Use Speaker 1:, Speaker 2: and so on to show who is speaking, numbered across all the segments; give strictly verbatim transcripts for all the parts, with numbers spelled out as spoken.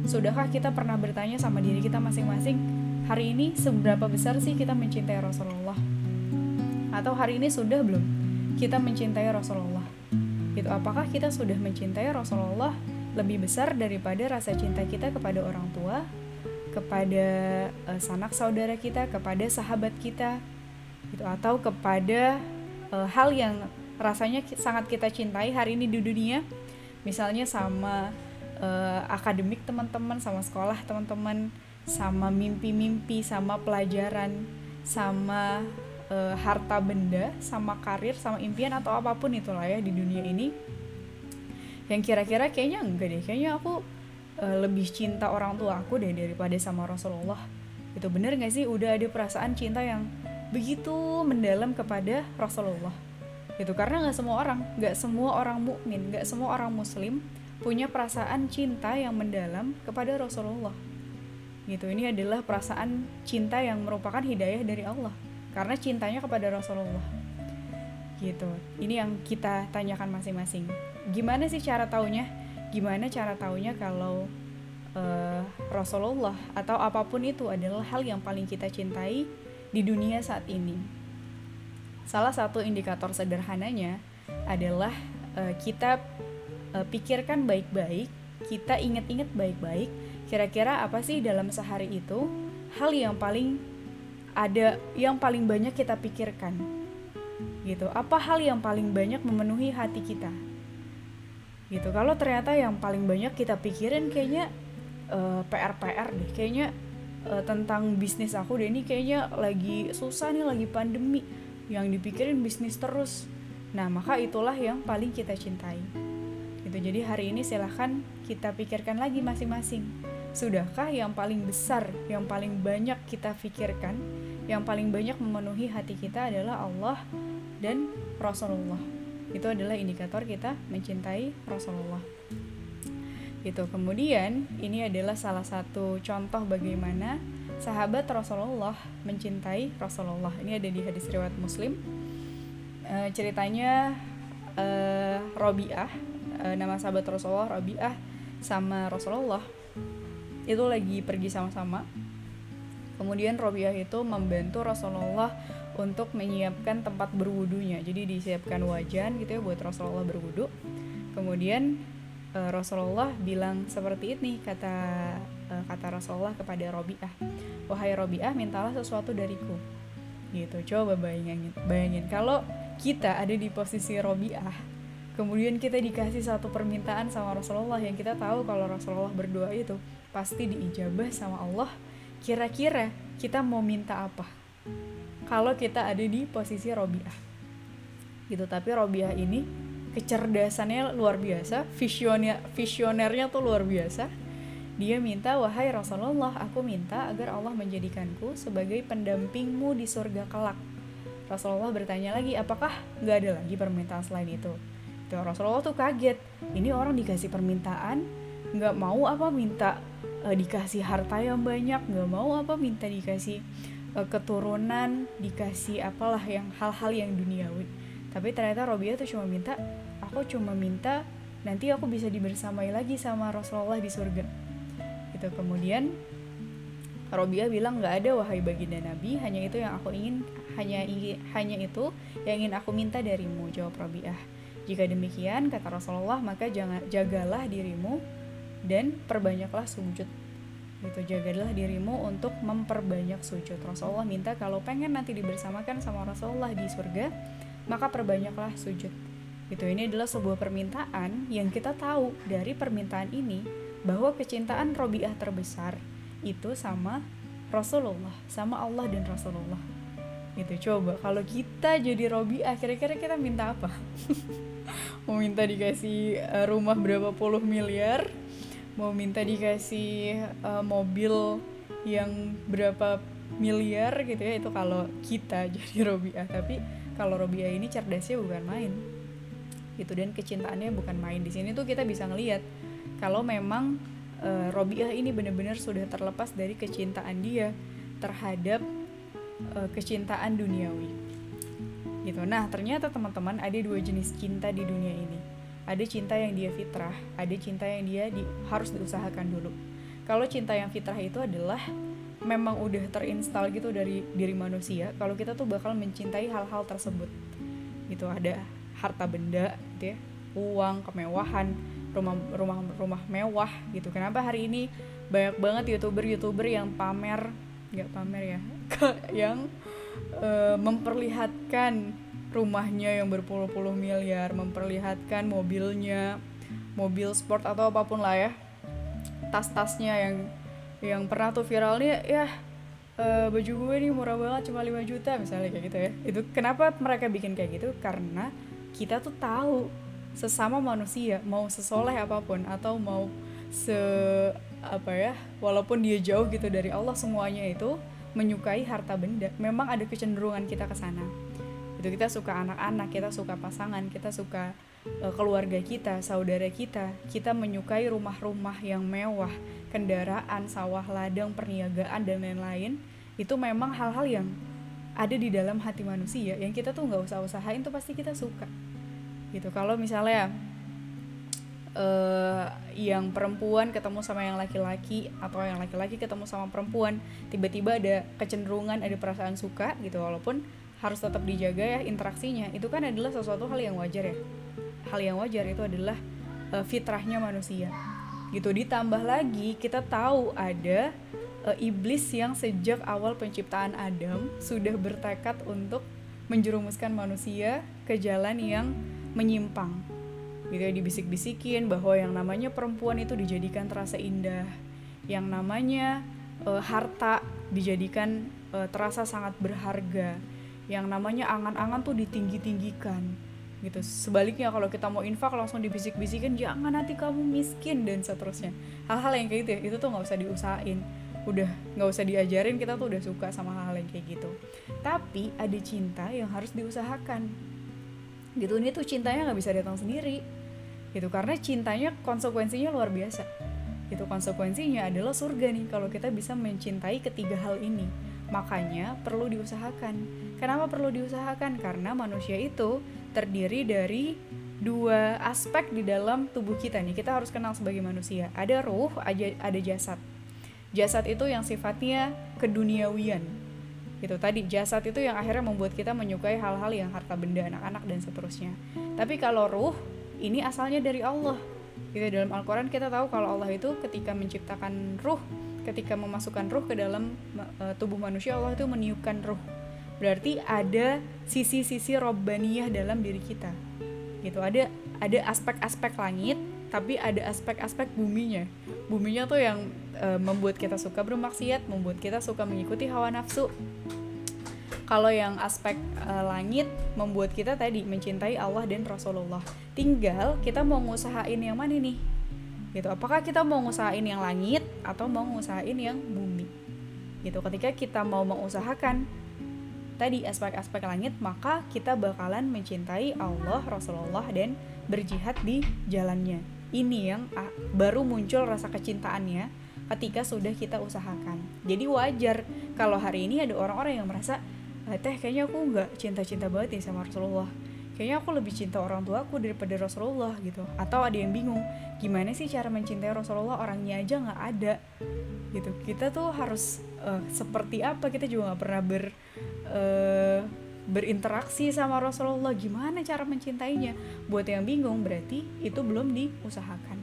Speaker 1: Sudahkah kita pernah bertanya sama diri kita masing-masing, hari ini seberapa besar sih kita mencintai Rasulullah? Atau hari ini sudah belum kita mencintai Rasulullah? Gitu, apakah kita sudah mencintai Rasulullah lebih besar daripada rasa cinta kita kepada orang tua, kepada uh, sanak saudara kita, kepada sahabat kita, gitu, atau kepada uh, hal yang rasanya sangat kita cintai hari ini di dunia, misalnya sama uh, akademik teman-teman, sama sekolah teman-teman, sama mimpi-mimpi, sama pelajaran, sama uh, harta benda, sama karir, sama impian atau apapun itulah ya di dunia ini, yang kira-kira kayaknya enggak deh, kayaknya aku uh, lebih cinta orang tua aku deh daripada sama Rasulullah. Itu bener gak sih? Udah ada perasaan cinta yang begitu mendalam kepada Rasulullah gitu, karena nggak semua orang, nggak semua orang mukmin, nggak semua orang muslim punya perasaan cinta yang mendalam kepada Rasulullah gitu. Ini adalah perasaan cinta yang merupakan hidayah dari Allah karena cintanya kepada Rasulullah gitu. Ini yang kita tanyakan masing-masing. Gimana sih cara taunya? Gimana cara taunya kalau uh, Rasulullah atau apapun itu adalah hal yang paling kita cintai di dunia saat ini? Salah satu indikator sederhananya adalah uh, kita uh, pikirkan baik-baik, kita ingat-ingat baik-baik, kira-kira apa sih dalam sehari itu hal yang paling ada, yang paling banyak kita pikirkan gitu. Apa hal yang paling banyak memenuhi hati kita gitu. Kalau ternyata yang paling banyak kita pikirin kayaknya uh, P R-P R deh, kayaknya uh, tentang bisnis aku deh, ini kayaknya lagi susah nih, lagi pandemi, yang dipikirin bisnis terus. Nah, maka itulah yang paling kita cintai gitu. Jadi hari ini silahkan kita pikirkan lagi masing-masing, sudahkah yang paling besar, yang paling banyak kita pikirkan, yang paling banyak memenuhi hati kita adalah Allah dan Rasulullah. Itu adalah indikator kita mencintai Rasulullah gitu. Kemudian ini adalah salah satu contoh bagaimana sahabat Rasulullah mencintai Rasulullah. Ini ada di hadis riwayat Muslim. E, ceritanya e, Robiah, e, nama sahabat Rasulullah Robiah, sama Rasulullah itu lagi pergi sama-sama. Kemudian Robiah itu membantu Rasulullah untuk menyiapkan tempat berwudunya. Jadi disiapkan wajan gitu ya buat Rasulullah berwudu. Kemudian e, Rasulullah bilang seperti ini, kata e, kata Rasulullah kepada Robiah, wahai Robiah, mintalah sesuatu dariku gitu. Coba bayangin, bayangin kalau kita ada di posisi Robiah, kemudian kita dikasih satu permintaan sama Rasulullah yang kita tahu kalau Rasulullah berdoa itu pasti diijabah sama Allah. Kira-kira kita mau minta apa kalau kita ada di posisi Robiah gitu. Tapi Robiah ini kecerdasannya luar biasa, visioner, visionernya tuh luar biasa. Dia minta, wahai Rasulullah, aku minta agar Allah menjadikanku sebagai pendampingmu di surga kelak. Rasulullah bertanya lagi, apakah gak ada lagi permintaan selain itu? Tuh, Rasulullah tuh kaget, ini orang dikasih permintaan, gak mau apa minta e, dikasih harta yang banyak, gak mau apa minta dikasih e, keturunan, dikasih apalah yang hal-hal yang duniawi. Tapi ternyata Robiah tuh cuma minta, aku cuma minta nanti aku bisa dibersamai lagi sama Rasulullah di surga. Gitu. Kemudian Robiah bilang, nggak ada wahai baginda Nabi, hanya itu yang aku ingin, hanya ingin, hanya itu yang ingin aku minta darimu. Jawab Robiah, jika demikian kata Rasulullah, maka jangan, jagalah dirimu dan perbanyaklah sujud. Gitu, jagalah dirimu untuk memperbanyak sujud. Rasulullah minta kalau pengen nanti dibersamakan sama Rasulullah di surga, maka perbanyaklah sujud. Gitu. Ini adalah sebuah permintaan yang kita tahu dari permintaan ini bahwa kecintaan Robiah terbesar itu sama Rasulullah, sama Allah dan Rasulullah. Gitu. Coba kalau kita jadi Robiah, kira-kira kita minta apa? Mau minta dikasih uh, rumah berapa puluh miliar? Mau minta dikasih uh, mobil yang berapa miliar gitu ya? Itu kalau kita jadi Robiah. Tapi kalau Robiah ini cerdasnya bukan main. Gitu, dan kecintaannya bukan main. Di sini tuh kita bisa ngelihat kalau memang e, Robiah ini benar-benar sudah terlepas dari kecintaan dia terhadap e, kecintaan duniawi gitu. Nah, ternyata teman-teman ada dua jenis cinta di dunia ini. Ada cinta yang dia fitrah, ada cinta yang dia di, harus diusahakan dulu. Kalau cinta yang fitrah itu adalah memang udah terinstal gitu dari diri manusia, kalau kita tuh bakal mencintai hal-hal tersebut gitu. Ada harta benda gitu ya, uang, kemewahan, rumah rumah rumah mewah gitu. Kenapa hari ini banyak banget youtuber-youtuber yang pamer, nggak pamer ya, yang uh, memperlihatkan rumahnya yang berpuluh-puluh miliar, memperlihatkan mobilnya, mobil sport atau apapun lah ya, tas-tasnya yang yang pernah tuh viral nih ya, uh, baju gue nih murah banget cuma lima juta misalnya kayak gitu ya. Itu kenapa mereka bikin kayak gitu? Karena kita tuh tahu sesama manusia, mau sesoleh apapun atau mau se apa ya, walaupun dia jauh gitu dari Allah, semuanya itu menyukai harta benda. Memang ada kecenderungan kita ke sana. Itu kita suka anak-anak, kita suka pasangan, kita suka uh, keluarga kita, saudara kita. Kita menyukai rumah-rumah yang mewah, kendaraan, sawah ladang, perniagaan dan lain-lain. Itu memang hal-hal yang ada di dalam hati manusia yang kita tuh nggak usah usahain tuh pasti kita suka gitu. Kalau misalnya uh, yang perempuan ketemu sama yang laki-laki atau yang laki-laki ketemu sama perempuan, tiba-tiba ada kecenderungan, ada perasaan suka gitu, walaupun harus tetap dijaga ya interaksinya, itu kan adalah sesuatu hal yang wajar ya. Hal yang wajar itu adalah uh, fitrahnya manusia gitu. Ditambah lagi kita tahu ada uh, iblis yang sejak awal penciptaan Adam sudah bertekad untuk menjerumuskan manusia ke jalan yang menyimpang gitu ya. Dibisik-bisikin bahwa yang namanya perempuan itu dijadikan terasa indah, yang namanya uh, harta dijadikan uh, terasa sangat berharga, yang namanya angan-angan tuh ditinggi-tinggikan gitu. Sebaliknya kalau kita mau infak langsung dibisik-bisikin, jangan nanti kamu miskin dan seterusnya. Hal-hal yang kayak gitu ya, itu tuh nggak usah diusahain, udah nggak usah diajarin, kita tuh udah suka sama hal-hal yang kayak gitu. Tapi ada cinta yang harus diusahakan gitu. Ini tuh cintanya nggak bisa datang sendiri gitu, karena cintanya konsekuensinya luar biasa gitu. Konsekuensinya adalah surga nih kalau kita bisa mencintai ketiga hal ini. Makanya perlu diusahakan. Kenapa perlu diusahakan? Karena manusia itu terdiri dari dua aspek di dalam tubuh kita nih. Kita harus kenal sebagai manusia. Ada ruh, ada jasad. Jasad itu yang sifatnya keduniawian gitu. Tadi jasad itu yang akhirnya membuat kita menyukai hal-hal yang harta benda, anak-anak dan seterusnya. Tapi kalau ruh, ini asalnya dari Allah gitu. Dalam Al-Quran kita tahu kalau Allah itu ketika menciptakan ruh, ketika memasukkan ruh ke dalam uh, tubuh manusia, Allah itu meniupkan ruh. Berarti ada sisi-sisi robbaniyah dalam diri kita gitu. Ada ada aspek-aspek langit, tapi ada aspek-aspek buminya. Buminya tuh yang uh, membuat kita suka bermaksiat, membuat kita suka mengikuti hawa nafsu. Kalau yang aspek uh, langit membuat kita tadi mencintai Allah dan Rasulullah. Tinggal kita mau ngusahain yang mana nih gitu. Apakah kita mau ngusahain yang langit atau mau ngusahain yang bumi gitu. Ketika kita mau mengusahakan tadi aspek-aspek langit, maka kita bakalan mencintai Allah, Rasulullah dan berjihad di jalannya. Ini yang ah, baru muncul rasa kecintaannya ketika sudah kita usahakan. Jadi wajar kalau hari ini ada orang-orang yang merasa, teh kayaknya aku nggak cinta-cinta banget nih sama Rasulullah, kayaknya aku lebih cinta orang tua aku daripada Rasulullah gitu. Atau ada yang bingung, gimana sih cara mencintai Rasulullah, orangnya aja nggak ada gitu. Kita tuh harus uh, seperti apa, kita juga nggak pernah ber uh, berinteraksi sama Rasulullah, gimana cara mencintainya. Buat yang bingung berarti itu belum diusahakan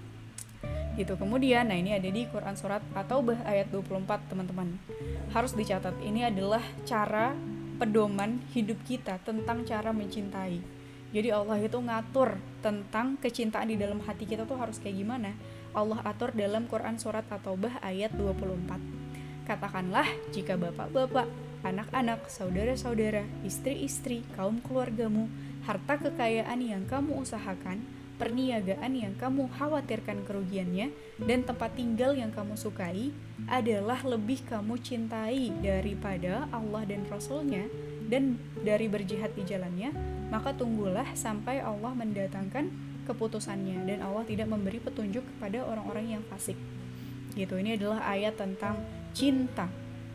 Speaker 1: gitu. Kemudian, nah ini ada di Quran surat At-Taubah ayat dua puluh empat teman-teman. Harus dicatat, ini adalah cara pedoman hidup kita tentang cara mencintai. Jadi Allah itu ngatur tentang kecintaan di dalam hati kita tuh harus kayak gimana. Allah atur dalam Quran surat At-Taubah ayat dua puluh empat. Katakanlah jika bapak-bapak, anak-anak, saudara-saudara, istri-istri, kaum keluargamu, harta kekayaan yang kamu usahakan, perniagaan yang kamu khawatirkan kerugiannya, dan tempat tinggal yang kamu sukai adalah lebih kamu cintai daripada Allah dan Rasulnya dan dari berjihad di jalannya, maka tunggulah sampai Allah mendatangkan keputusannya dan Allah tidak memberi petunjuk kepada orang-orang yang fasik gitu. Ini adalah ayat tentang cinta.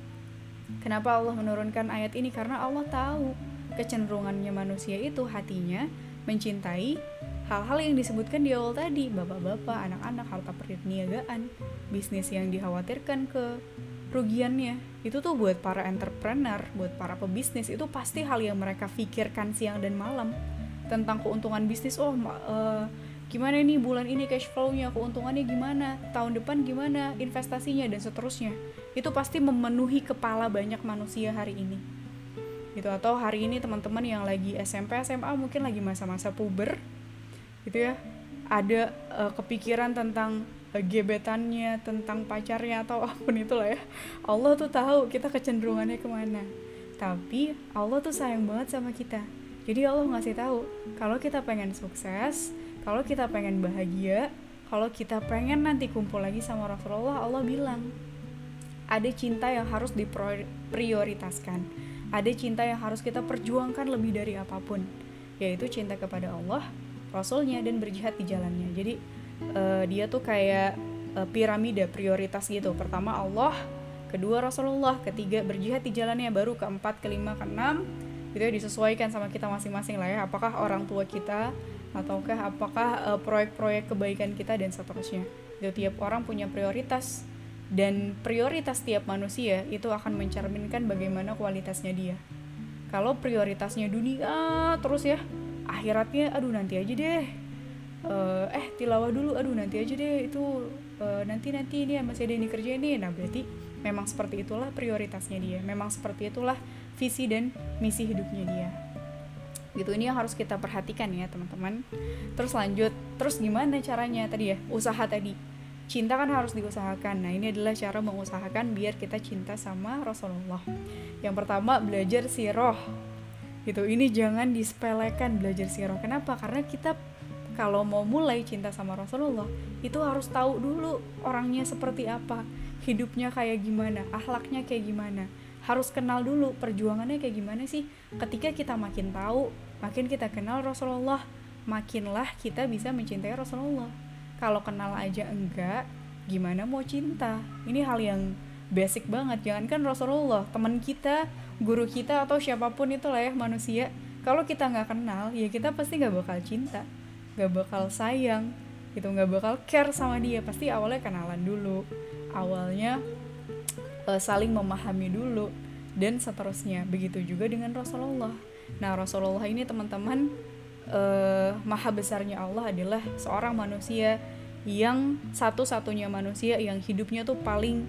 Speaker 1: Kenapa Allah menurunkan ayat ini? Karena Allah tahu kecenderungannya manusia itu hatinya mencintai hal-hal yang disebutkan di awal tadi, bapak-bapak, anak-anak, harta perniagaan, bisnis yang dikhawatirkan kerugiannya, itu tuh buat para entrepreneur, buat para pebisnis, itu pasti hal yang mereka pikirkan siang dan malam tentang keuntungan bisnis. Oh, uh, gimana nih bulan ini cash flow-nya, keuntungannya gimana, tahun depan gimana, investasinya, dan seterusnya. Itu pasti memenuhi kepala banyak manusia hari ini gitu. Atau hari ini teman-teman yang lagi S M P, S M A, mungkin lagi masa-masa puber gitu ya, ada uh, kepikiran tentang uh, gebetannya, tentang pacarnya, atau apapun itulah ya. Allah tuh tahu kita kecenderungannya kemana, tapi Allah tuh sayang banget sama kita. Jadi Allah ngasih tahu, kalau kita pengen sukses, kalau kita pengen bahagia, kalau kita pengen nanti kumpul lagi sama Rasulullah, Allah bilang ada cinta yang harus diprioritaskan, ada cinta yang harus kita perjuangkan lebih dari apapun, yaitu cinta kepada Allah, Rasulnya, dan berjihad di jalannya. Jadi uh, dia tuh kayak uh, piramida prioritas gitu. Pertama Allah, kedua Rasulullah, ketiga berjihad di jalannya, baru keempat, kelima, keenam gitu ya, disesuaikan sama kita masing-masing lah ya. Apakah orang tua kita, ataukah apakah uh, proyek-proyek kebaikan kita, dan seterusnya. Jadi tiap orang punya prioritas, dan prioritas tiap manusia itu akan mencerminkan bagaimana kualitasnya dia. Kalau prioritasnya dunia terus ya, akhiratnya aduh nanti aja deh, uh, eh tilawah dulu aduh nanti aja deh, itu uh, nanti-nanti ini masih ada yang dikerjain nih. Nah berarti memang seperti itulah prioritasnya dia, memang seperti itulah visi dan misi hidupnya dia gitu. Ini yang harus kita perhatikan ya teman-teman. Terus lanjut, terus gimana caranya tadi ya, usaha tadi. Cinta kan harus diusahakan. Nah ini adalah cara mengusahakan biar kita cinta sama Rasulullah. Yang pertama, belajar sirah gitu. Ini jangan disepelekan, belajar sirah. Kenapa? Karena kita kalau mau mulai cinta sama Rasulullah, itu harus tahu dulu orangnya seperti apa, hidupnya kayak gimana, akhlaknya kayak gimana. Harus kenal dulu perjuangannya kayak gimana sih. Ketika kita makin tahu, makin kita kenal Rasulullah, makinlah kita bisa mencintai Rasulullah. Kalau kenal aja enggak, gimana mau cinta? Ini hal yang basic banget. Jangankan Rasulullah, teman kita, guru kita, atau siapapun itulah ya manusia, kalau kita nggak kenal, ya kita pasti nggak bakal cinta, nggak bakal sayang, gitu, nggak bakal care sama dia. Pasti awalnya kenalan dulu, awalnya uh, saling memahami dulu, dan seterusnya. Begitu juga dengan Rasulullah. Nah Rasulullah ini teman-teman, Uh, maha besarnya Allah adalah seorang manusia yang satu-satunya manusia yang hidupnya tuh paling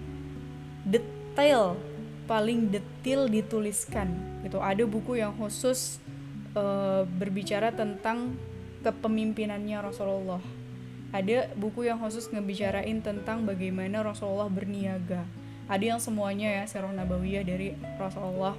Speaker 1: detail, paling detail dituliskan gitu. Ada buku yang khusus uh, berbicara tentang kepemimpinannya Rasulullah. Ada buku yang khusus ngebicarain tentang bagaimana Rasulullah berniaga. Ada yang semuanya ya, sirah nabawiyah dari Rasulullah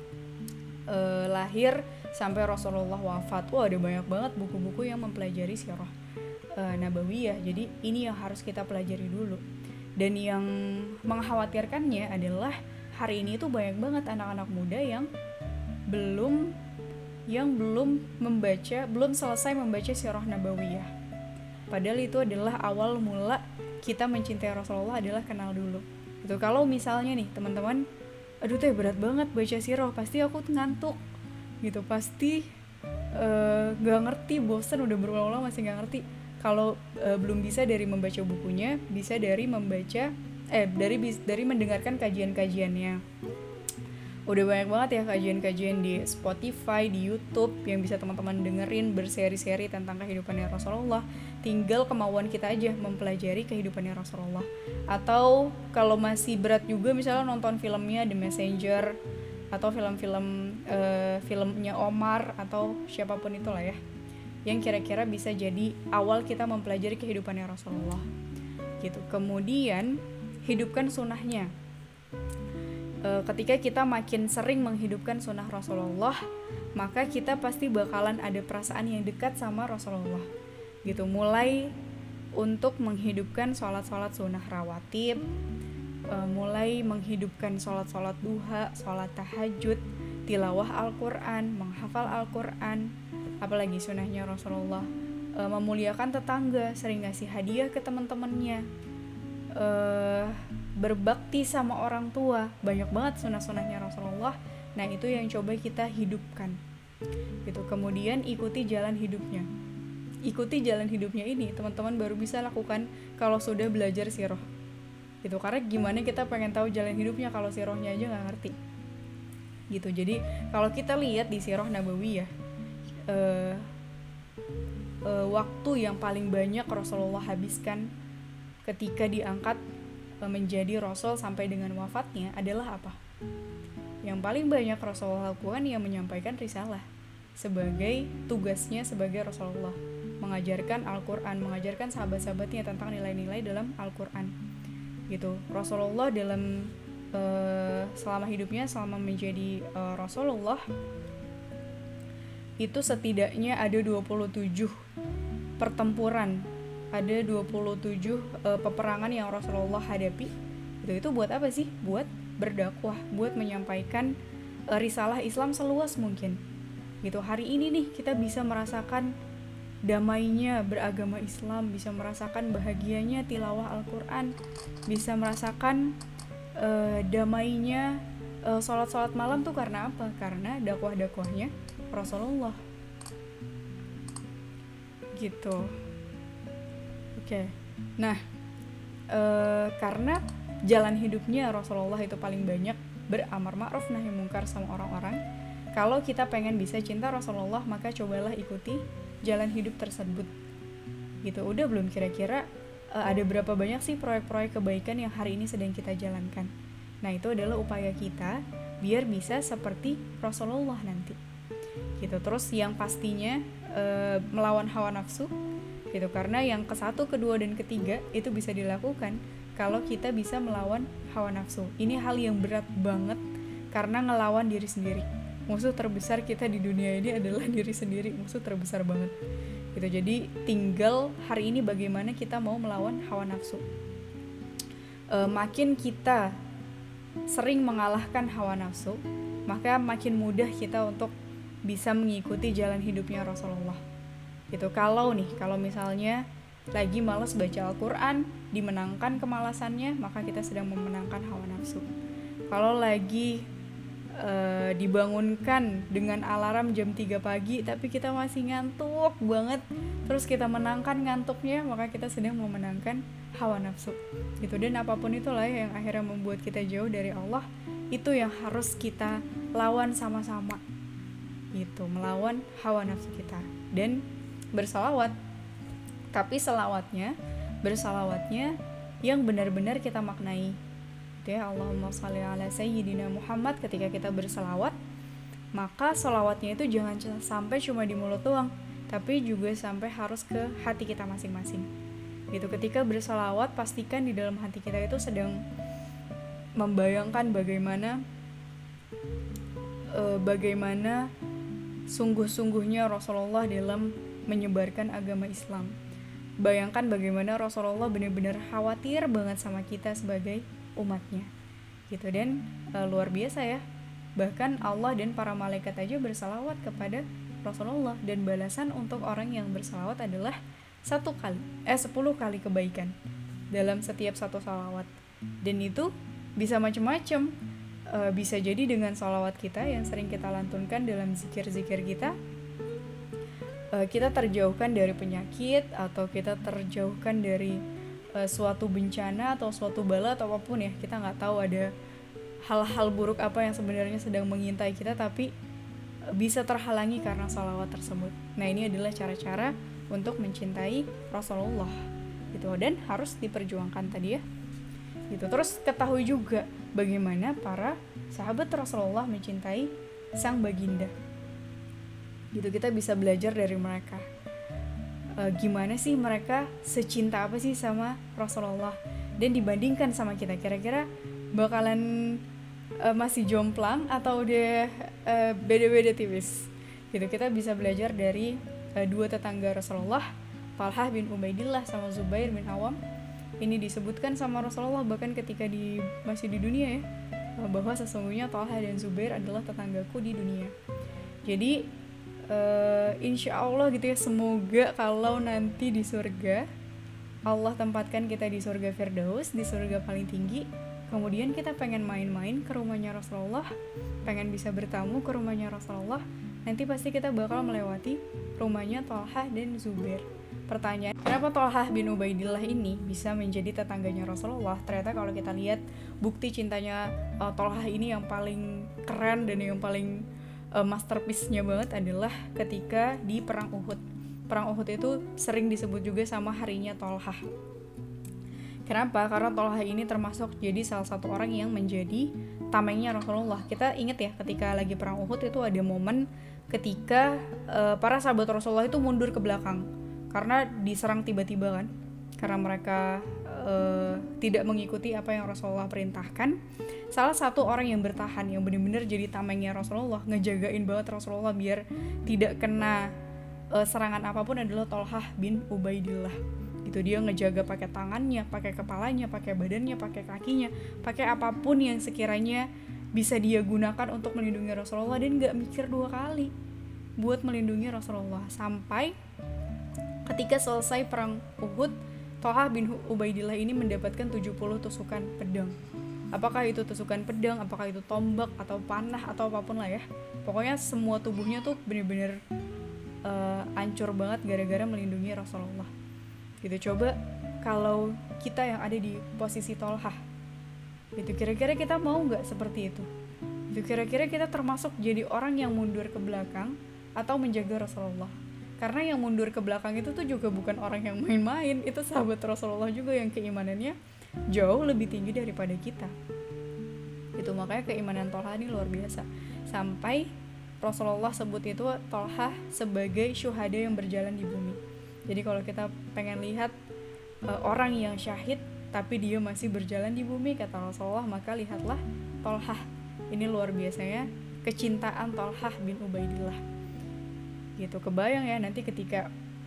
Speaker 1: uh, lahir sampai Rasulullah wafat. Wah ada banyak banget buku-buku yang mempelajari sirah uh, nabawiyah. Jadi ini yang harus kita pelajari dulu. Dan yang mengkhawatirkannya adalah hari ini tuh banyak banget anak-anak muda yang belum yang belum membaca, belum selesai membaca sirah nabawiyah. Padahal itu adalah awal mula kita mencintai Rasulullah, adalah kenal dulu. Itu kalau misalnya nih teman-teman, aduh teh berat banget baca sirah, pasti aku ngantuk gitu, pasti nggak uh, ngerti, bosan, udah berulang-ulang masih nggak ngerti. Kalau uh, belum bisa dari membaca bukunya, bisa dari membaca eh dari dari mendengarkan kajian-kajiannya. Udah banyak banget ya kajian-kajian di Spotify, di YouTube yang bisa teman-teman dengerin berseri-seri tentang kehidupannya Rasulullah. Tinggal kemauan kita aja mempelajari kehidupannya Rasulullah. Atau kalau masih berat juga misalnya nonton filmnya The Messenger, atau film-film uh, filmnya Omar, atau siapapun itulah ya, yang kira-kira bisa jadi awal kita mempelajari kehidupannya Rasulullah gitu. Kemudian hidupkan sunnahnya. E, ketika kita makin sering menghidupkan sunnah Rasulullah, maka kita pasti bakalan ada perasaan yang dekat sama Rasulullah gitu. Mulai untuk menghidupkan sholat-sholat sunnah rawatib, e, mulai menghidupkan sholat-sholat duha, sholat tahajud, tilawah Al-Quran, menghafal Al-Quran, apalagi sunnahnya Rasulullah, e, memuliakan tetangga, sering ngasih hadiah ke teman-temannya, e, berbakti sama orang tua. Banyak banget sunnah-sunnahnya Rasulullah. Nah itu yang coba kita hidupkan gitu. Kemudian ikuti jalan hidupnya. ikuti jalan hidupnya ini teman-teman baru bisa lakukan kalau sudah belajar sirah gitu. Karena gimana kita pengen tahu jalan hidupnya kalau sirahnya aja nggak ngerti gitu. Jadi kalau kita lihat di sirah Nabawiyah, uh, uh, waktu yang paling banyak Rasulullah habiskan ketika diangkat uh, menjadi Rasul sampai dengan wafatnya adalah apa? Yang paling banyak Rasulullah lakukan yang menyampaikan risalah sebagai tugasnya sebagai Rasulullah, mengajarkan Al-Quran, mengajarkan sahabat-sahabatnya tentang nilai-nilai dalam Al-Quran gitu. Rasulullah dalam uh, selama hidupnya, selama menjadi uh, Rasulullah itu setidaknya ada dua puluh tujuh pertempuran, ada dua puluh tujuh uh, peperangan yang Rasulullah hadapi. Itu itu buat apa sih? Buat berdakwah, buat menyampaikan uh, risalah Islam seluas mungkin. Gitu. Hari ini nih kita bisa merasakan damainya beragama Islam, bisa merasakan bahagianya tilawah Al-Quran, bisa merasakan uh, damainya uh, sholat-sholat malam tuh karena apa? Karena dakwah-dakwahnya Rasulullah gitu. Oke, okay. Nah uh, karena jalan hidupnya Rasulullah itu paling banyak beramar ma'ruf nahi mungkar sama orang-orang. Kalau kita pengen bisa cinta Rasulullah, maka cobalah ikuti jalan hidup tersebut gitu. Udah belum kira-kira uh, ada berapa banyak sih proyek-proyek kebaikan yang hari ini sedang kita jalankan? Nah itu adalah upaya kita biar bisa seperti Rasulullah nanti gitu. Terus yang pastinya uh, melawan hawa nafsu gitu, karena yang ke satu, kedua, dan ketiga itu bisa dilakukan kalau kita bisa melawan hawa nafsu. Ini hal yang berat banget karena ngelawan diri sendiri. Musuh terbesar kita di dunia ini adalah diri sendiri, musuh terbesar banget gitu. Jadi tinggal hari ini bagaimana kita mau melawan hawa nafsu. E, makin kita sering mengalahkan hawa nafsu, maka makin mudah kita untuk bisa mengikuti jalan hidupnya Rasulullah gitu. Kalau nih, kalau misalnya lagi malas baca Al-Quran, dimenangkan kemalasannya, maka kita sedang memenangkan hawa nafsu. Kalau lagi Uh, dibangunkan dengan alarm jam tiga pagi tapi kita masih ngantuk banget, terus kita menangkan ngantuknya, maka kita sedang memenangkan hawa nafsu gitu. Dan apapun itulah yang akhirnya membuat kita jauh dari Allah, itu yang harus kita lawan sama-sama gitu, melawan hawa nafsu kita dan bersalawat. Tapi salawatnya, bersalawatnya yang benar-benar kita maknai. Ya, Allahumma shalli ala sayyidina Muhammad. Ketika kita berselawat, maka selawatnya itu jangan sampai cuma di mulut doang, tapi juga sampai harus ke hati kita masing-masing gitu. Ketika berselawat, pastikan di dalam hati kita itu sedang membayangkan bagaimana uh, bagaimana sungguh-sungguhnya Rasulullah dalam menyebarkan agama Islam. Bayangkan bagaimana Rasulullah benar-benar khawatir banget sama kita sebagai umatnya gitu. Dan e, luar biasa ya, bahkan Allah dan para malaikat aja bersalawat kepada Rasulullah, dan balasan untuk orang yang bersalawat adalah satu kali eh sepuluh kali kebaikan dalam setiap satu salawat. Dan itu bisa macam-macam, e, bisa jadi dengan salawat kita yang sering kita lantunkan dalam zikir-zikir kita, e, kita terjauhkan dari penyakit, atau kita terjauhkan dari Uh, suatu bencana atau suatu bala atau apapun ya. Kita nggak tahu ada hal-hal buruk apa yang sebenarnya sedang mengintai kita, tapi uh, bisa terhalangi karena salawat tersebut. Nah ini adalah cara-cara untuk mencintai Rasulullah gitu, dan harus diperjuangkan tadi ya gitu. Terus ketahui juga bagaimana para sahabat Rasulullah mencintai sang baginda gitu. Kita bisa belajar dari mereka. Uh, gimana sih mereka secinta apa sih sama Rasulullah, dan dibandingkan sama kita, kira-kira bakalan uh, masih jomplang atau udah uh, beda-beda tipis gitu. Kita bisa belajar dari uh, dua tetangga Rasulullah, Talhah bin Ubaidillah sama Zubair bin Awam. Ini disebutkan sama Rasulullah bahkan ketika di masih di dunia ya, bahwa sesungguhnya Talhah dan Zubair adalah tetanggaku di dunia. Jadi Uh, insya Allah gitu ya, semoga kalau nanti di surga Allah tempatkan kita di surga Firdaus, di surga paling tinggi, kemudian kita pengen main-main ke rumahnya Rasulullah, pengen bisa bertamu ke rumahnya Rasulullah, nanti pasti kita bakal melewati rumahnya Talhah dan Zubair pertanyaan, kenapa Thalhah bin Ubaidillah ini bisa menjadi tetangganya Rasulullah? Ternyata kalau kita lihat bukti cintanya uh, Thalhah ini yang paling keren dan yang paling uh, masterpiece-nya banget adalah ketika di perang Uhud. Perang Uhud itu sering disebut juga sama harinya Thalhah. Kenapa? Karena Thalhah ini termasuk jadi salah satu orang yang menjadi tamengnya Rasulullah. Kita ingat ya, ketika lagi perang Uhud itu ada momen ketika uh, para sahabat Rasulullah itu mundur ke belakang karena diserang tiba-tiba kan, karena mereka uh, tidak mengikuti apa yang Rasulullah perintahkan. Salah satu orang yang bertahan, yang benar-benar jadi tamengnya Rasulullah, ngejagain banget Rasulullah biar tidak kena uh, serangan apapun adalah Thalhah bin Ubaidillah. Gitu, dia ngejaga pakai tangannya, pakai kepalanya, pakai badannya, pakai kakinya, pakai apapun yang sekiranya bisa dia gunakan untuk melindungi Rasulullah, dan gak mikir dua kali buat melindungi Rasulullah. Sampai ketika selesai perang Uhud, Thalhah bin Ubaidillah ini mendapatkan tujuh puluh tusukan pedang. Apakah itu tusukan pedang, apakah itu tombak atau panah atau apapun lah ya, pokoknya semua tubuhnya tuh bener-bener uh, hancur banget gara-gara melindungi Rasulullah. Gitu. Coba kalau kita yang ada di posisi Thalhah, itu kira-kira kita mau nggak seperti itu? Itu kira-kira kita termasuk jadi orang yang mundur ke belakang atau menjaga Rasulullah? Karena yang mundur ke belakang itu tuh juga bukan orang yang main-main, itu sahabat Rasulullah juga yang keimanannya jauh lebih tinggi daripada kita. Itu makanya keimanan Thalhah ini luar biasa. Sampai Rasulullah sebut itu Thalhah sebagai syuhada yang berjalan di bumi. Jadi kalau kita pengen lihat uh, orang yang syahid tapi dia masih berjalan di bumi, kata Rasulullah, maka lihatlah Thalhah. Ini luar biasanya kecintaan Thalhah bin Ubaidillah. Gitu, kebayang ya nanti ketika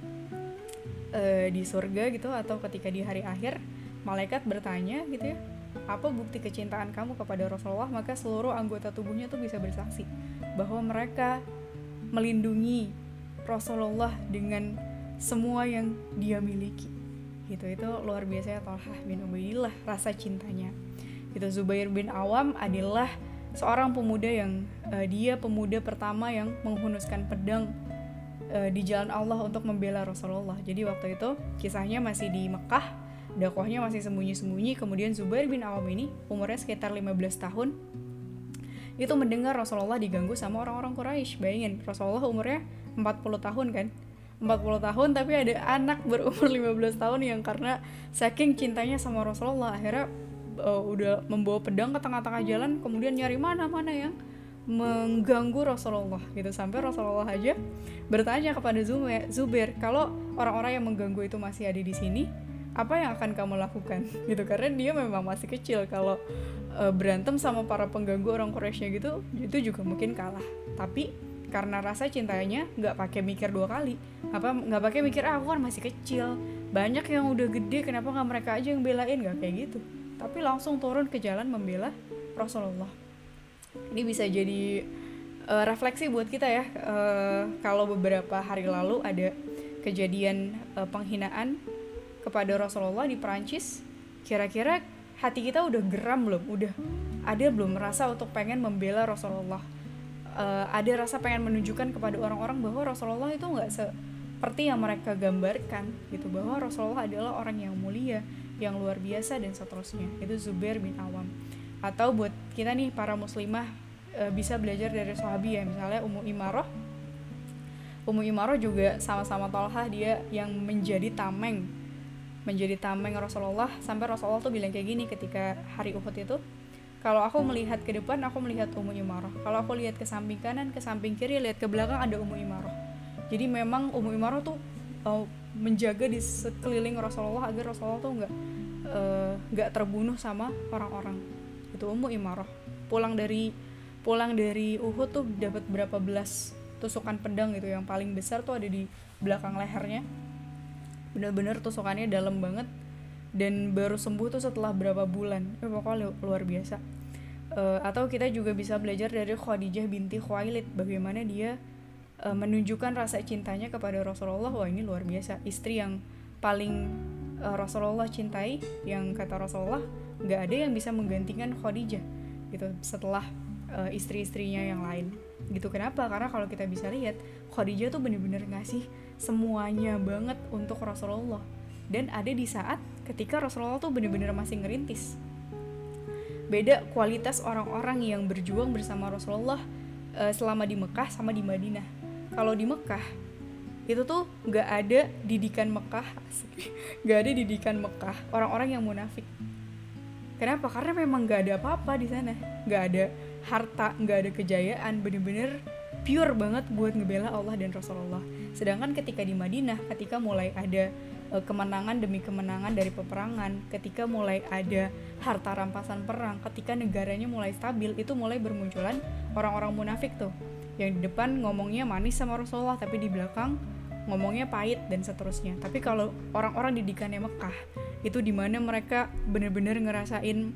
Speaker 1: uh, di surga gitu, atau ketika di hari akhir malaikat bertanya gitu ya, apa bukti kecintaan kamu kepada Rasulullah? Maka seluruh anggota tubuhnya tuh bisa bersaksi bahwa mereka melindungi Rasulullah dengan semua yang dia miliki. Gitu, itu luar biasa ya Thalhah bin Ubaidillah rasa cintanya. Gitu, Zubair bin Awam adalah seorang pemuda yang uh, dia pemuda pertama yang menghunuskan pedang uh, di jalan Allah untuk membela Rasulullah. Jadi waktu itu kisahnya masih di Mekah, dakwahnya masih sembunyi-sembunyi. Kemudian Zubair bin Awam ini umurnya sekitar lima belas tahun, itu mendengar Rasulullah diganggu sama orang-orang Quraisy. Bayangin, Rasulullah umurnya empat puluh tahun kan, empat puluh tahun tapi ada anak berumur lima belas tahun yang karena saking cintanya sama Rasulullah akhirnya uh, udah membawa pedang ke tengah-tengah jalan, kemudian nyari mana-mana yang mengganggu Rasulullah gitu. Sampai Rasulullah aja bertanya kepada Zubair, kalau orang-orang yang mengganggu itu masih ada di sini, apa yang akan kamu lakukan gitu, karena dia memang masih kecil. Kalau e, berantem sama para pengganggu orang Quraisy gitu, itu juga mungkin kalah. Tapi karena rasa cintanya nggak pakai mikir dua kali, apa nggak pakai mikir ah, aku kan masih kecil, banyak yang udah gede, kenapa nggak mereka aja yang belain, nggak kayak gitu. Tapi langsung turun ke jalan membela Rasulullah. Ini bisa jadi e, refleksi buat kita ya. E, kalau beberapa hari lalu ada kejadian e, penghinaan kepada Rasulullah di Perancis, kira-kira hati kita udah geram belum? Udah ada belum rasa untuk pengen membela Rasulullah? Uh, ada rasa pengen menunjukkan kepada orang-orang bahwa Rasulullah itu nggak seperti yang mereka gambarkan gitu, bahwa Rasulullah adalah orang yang mulia, yang luar biasa dan seterusnya. Itu Zubair bin Awam. Atau buat kita nih para muslimah, uh, bisa belajar dari sahabi ya, misalnya Ummu Imarah. Ummu Imarah juga sama-sama Thalhah, dia yang menjadi tameng menjadi tameng Rasulullah. Sampai Rasulullah tuh bilang kayak gini ketika hari Uhud itu, kalau aku melihat ke depan aku melihat Ummu Imarah, kalau aku lihat ke samping kanan, ke samping kiri, lihat ke belakang ada Ummu Imarah. Jadi memang Ummu Imarah tuh uh, menjaga di sekeliling Rasulullah agar Rasulullah tuh nggak nggak uh, terbunuh sama orang-orang. Itu Ummu Imarah. Pulang dari pulang dari Uhud tuh dapat berapa belas tusukan pedang gitu, yang paling besar tuh ada di belakang lehernya. Bener-bener tusukannya dalam banget, dan baru sembuh tuh setelah berapa bulan. Eh, pokoknya luar biasa. Uh, atau kita juga bisa belajar dari Khadijah binti Khuwailid, bagaimana dia uh, menunjukkan rasa cintanya kepada Rasulullah. Wah, ini luar biasa. Istri yang paling uh, Rasulullah cintai, yang kata Rasulullah nggak ada yang bisa menggantikan Khadijah gitu setelah uh, istri-istrinya yang lain gitu. Kenapa? Karena kalau kita bisa lihat, Khadijah tuh bener-bener ngasih semuanya banget untuk Rasulullah. Dan ada di saat ketika Rasulullah tuh bener-bener masih ngerintis. Beda kualitas orang-orang yang berjuang bersama Rasulullah uh, selama di Mekah sama di Madinah. Kalau di Mekah itu tuh nggak ada didikan Mekah, nggak ada didikan Mekah orang-orang yang munafik. Kenapa? Karena memang nggak ada apa-apa di sana, nggak ada harta, nggak ada kejayaan, bener-bener pure banget buat ngebela Allah dan Rasulullah. Sedangkan ketika di Madinah, ketika mulai ada e, kemenangan demi kemenangan dari peperangan, ketika mulai ada harta rampasan perang, ketika negaranya mulai stabil, itu mulai bermunculan orang-orang munafik tuh, yang di depan ngomongnya manis sama Rasulullah, tapi di belakang ngomongnya pahit dan seterusnya. Tapi kalau orang-orang didikannya Mekah, itu dimana mereka benar-benar ngerasain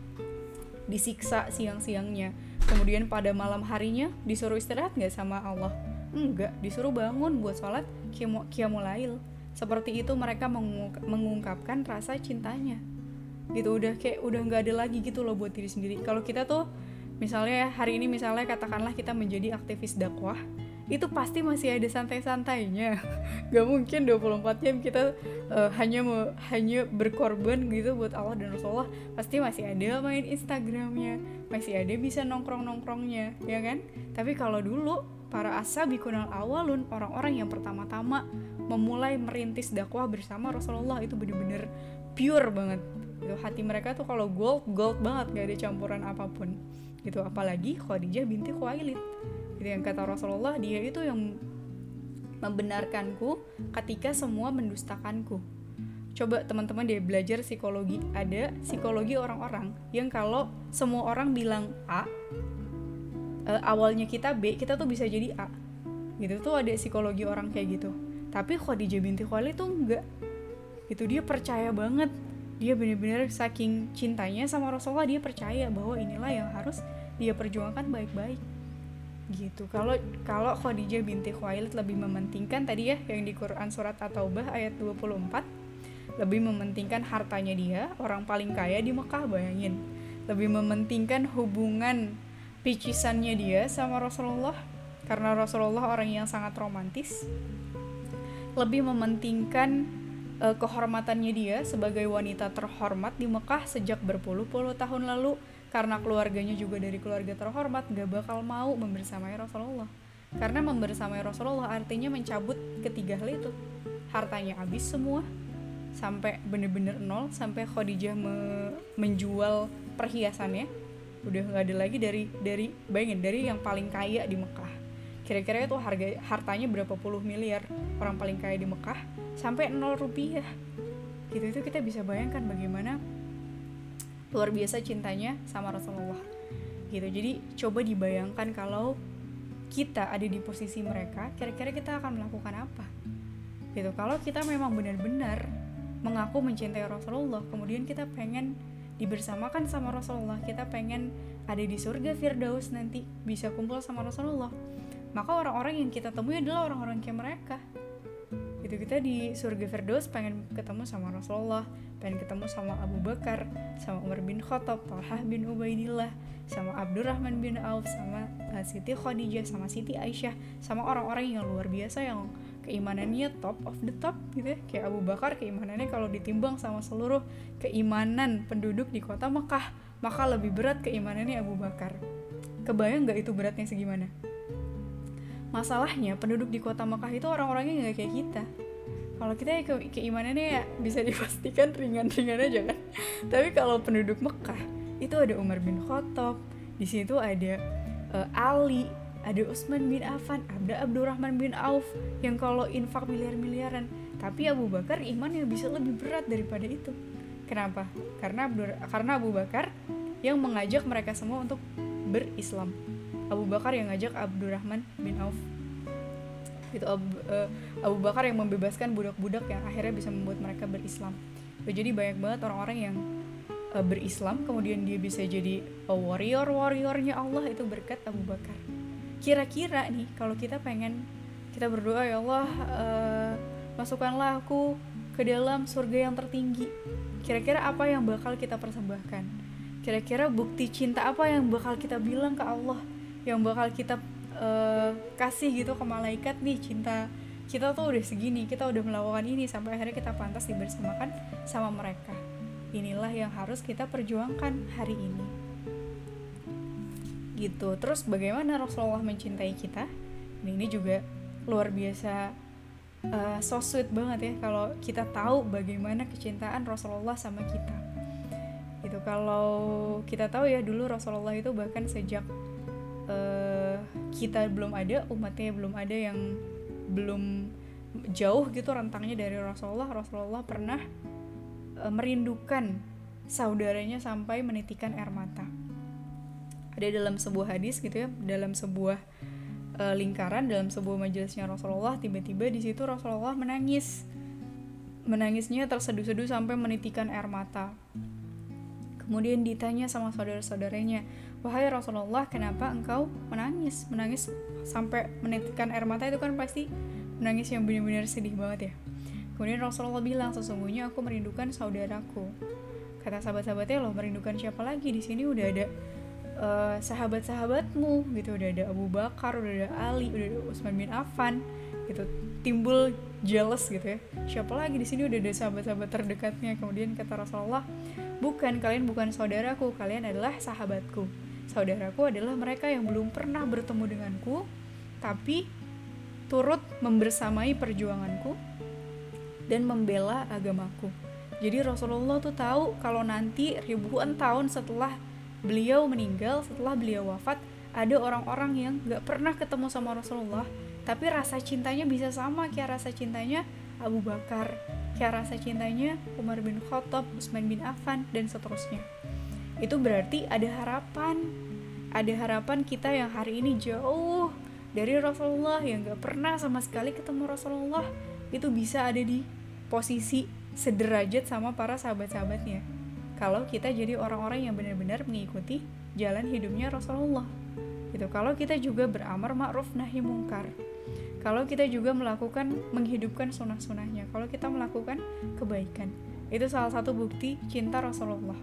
Speaker 1: disiksa siang-siangnya, kemudian pada malam harinya disuruh istirahat nggak sama Allah? Enggak, disuruh bangun buat sholat qiyamul lail. Seperti itu mereka mengungkap, mengungkapkan rasa cintanya gitu. Udah kayak udah nggak ada lagi gitu loh buat diri sendiri. Kalau kita tuh misalnya hari ini misalnya katakanlah kita menjadi aktivis dakwah, itu pasti masih ada santai-santainya. Gak mungkin dua puluh empat jam kita uh, hanya me, hanya berkorban gitu buat Allah dan Rasulullah. Pasti masih ada main Instagramnya, masih ada bisa nongkrong-nongkrongnya, ya kan? Tapi kalau dulu para as-sabiqunal awalun, orang-orang yang pertama-tama memulai merintis dakwah bersama Rasulullah, itu bener-bener pure banget. Gitu. Hati mereka tuh kalau gold, gold banget, gak ada campuran apapun. Gitu. Apalagi Khadijah binti Khuwailid. Gitu, yang kata Rasulullah, dia itu yang membenarkanku ketika semua mendustakanku. Coba teman-teman deh belajar psikologi. Ada psikologi orang-orang yang kalau semua orang bilang A, uh, awalnya kita B, kita tuh bisa jadi A. Gitu tuh ada psikologi orang kayak gitu. Tapi Khadijah binti Khuwailid tuh enggak. Gitu, dia percaya banget. Dia benar-benar saking cintanya sama Rasulullah, dia percaya bahwa inilah yang harus dia perjuangkan baik-baik. Gitu. Kalau kalau Khadijah binti Khuwailid lebih mementingkan tadi ya yang di Quran surat At-Taubah ayat dua puluh empat, lebih mementingkan hartanya dia, orang paling kaya di Mekah, bayangin. Lebih mementingkan hubungan picisannya dia sama Rasulullah karena Rasulullah orang yang sangat romantis. Lebih mementingkan uh, kehormatannya dia sebagai wanita terhormat di Mekah sejak berpuluh-puluh tahun lalu. Karena keluarganya juga dari keluarga terhormat, gak bakal mau membersamai Rasulullah. Karena membersamai Rasulullah artinya mencabut ketiga hal itu. Hartanya habis semua, sampai bener-bener nol, sampai Khadijah me- menjual perhiasannya. Udah gak ada lagi dari, dari bayangin, dari yang paling kaya di Mekah. Kira-kira itu harga hartanya berapa puluh miliar orang paling kaya di Mekah, sampai nol rupiah. Gitu, itu kita bisa bayangkan bagaimana luar biasa cintanya sama Rasulullah gitu. Jadi coba dibayangkan kalau kita ada di posisi mereka, kira-kira kita akan melakukan apa gitu. Kalau kita memang benar-benar mengaku mencintai Rasulullah, kemudian kita pengen dibersamakan sama Rasulullah, kita pengen ada di surga Firdaus nanti, bisa kumpul sama Rasulullah, maka orang-orang yang kita temui adalah orang-orang kayak mereka gitu. Kita di surga Firdaus pengen ketemu sama Rasulullah, pengen ketemu sama Abu Bakar, sama Umar bin Khattab, Talhah bin Ubaidillah, sama Abdurrahman bin Auf, sama uh, Siti Khadijah, sama Siti Aisyah, sama orang-orang yang luar biasa yang keimanannya top of the top gitu ya. Kayak Abu Bakar keimanannya kalau ditimbang sama seluruh keimanan penduduk di kota Mekah, maka lebih berat keimanannya Abu Bakar. Kebayang gak itu beratnya segimana? Masalahnya penduduk di kota Mekah itu orang-orangnya gak kayak kita. Kalau kita ya ke- keimanannya ya bisa dipastikan ringan-ringan aja kan. Tapi kalau penduduk Mekah itu ada Umar bin Khattab, di situ ada uh, Ali, ada Utsman bin Affan, ada Abdurrahman bin Auf yang kalau infak miliar-miliaran. Tapi Abu Bakar imannya bisa lebih berat daripada itu. Kenapa? Karena Abdur- karena Abu Bakar yang mengajak mereka semua untuk berislam. Abu Bakar yang ngajak Abdurrahman bin Auf. Itu Abu, uh, Abu Bakar yang membebaskan budak-budak yang akhirnya bisa membuat mereka berislam. Jadi banyak banget orang-orang yang uh, berislam, kemudian dia bisa jadi uh, warrior-warriornya Allah, itu berkat Abu Bakar. Kira-kira nih kalau kita pengen, kita berdoa, ya Allah uh, masukkanlah aku ke dalam surga yang tertinggi, kira-kira apa yang bakal kita persembahkan? Kira-kira bukti cinta apa yang bakal kita bilang ke Allah, yang bakal kita uh, kasih gitu ke malaikat nih, cinta kita tuh udah segini, kita udah melakukan ini sampai akhirnya kita pantas dibersamakan sama mereka. Inilah yang harus kita perjuangkan hari ini. Gitu. Terus bagaimana Rasulullah mencintai kita? Ini juga luar biasa, uh, so sweet banget ya kalau kita tahu bagaimana kecintaan Rasulullah sama kita. Gitu. Kalau kita tahu ya, dulu Rasulullah itu bahkan sejak uh, kita belum ada, umatnya belum ada, yang belum jauh gitu rentangnya dari Rasulullah, Rasulullah pernah uh, merindukan saudaranya sampai menitikan air mata. Ada dalam sebuah hadis gitu ya, dalam sebuah uh, lingkaran, dalam sebuah majelisnya Rasulullah, tiba-tiba di situ Rasulullah menangis. Menangisnya terseduh-seduh sampai menitikan air mata. Kemudian ditanya sama saudara-saudaranya, "Wahai Rasulullah, kenapa engkau menangis? Menangis sampai menitikan air mata itu kan pasti menangis yang benar-benar sedih banget ya." Kemudian Rasulullah bilang, "Sesungguhnya aku merindukan saudaraku." Kata sahabat-sahabatnya, "Loh, merindukan siapa lagi? Di sini udah ada Uh, sahabat-sahabatmu gitu, udah ada Abu Bakar, udah ada Ali, udah ada Utsman bin Affan gitu." Timbul jealous gitu ya, siapa lagi di sini, udah ada sahabat-sahabat terdekatnya. Kemudian kata Rasulullah, "Bukan, kalian bukan saudaraku, kalian adalah sahabatku. Saudaraku adalah mereka yang belum pernah bertemu denganku tapi turut membersamai perjuanganku dan membela agamaku." Jadi Rasulullah tuh tahu kalau nanti ribuan tahun setelah beliau meninggal, setelah beliau wafat, ada orang-orang yang gak pernah ketemu sama Rasulullah, tapi rasa cintanya bisa sama kayak rasa cintanya Abu Bakar, kayak rasa cintanya Umar bin Khattab, Utsman bin Affan, dan seterusnya. Itu berarti ada harapan. Ada harapan kita yang hari ini jauh dari Rasulullah, yang gak pernah sama sekali ketemu Rasulullah, itu bisa ada di posisi sederajat sama para sahabat-sahabatnya. Kalau kita jadi orang-orang yang benar-benar mengikuti jalan hidupnya Rasulullah gitu. Kalau kita juga beramar ma'ruf nahi mungkar, kalau kita juga melakukan, menghidupkan sunnah-sunnahnya, kalau kita melakukan kebaikan, itu salah satu bukti cinta Rasulullah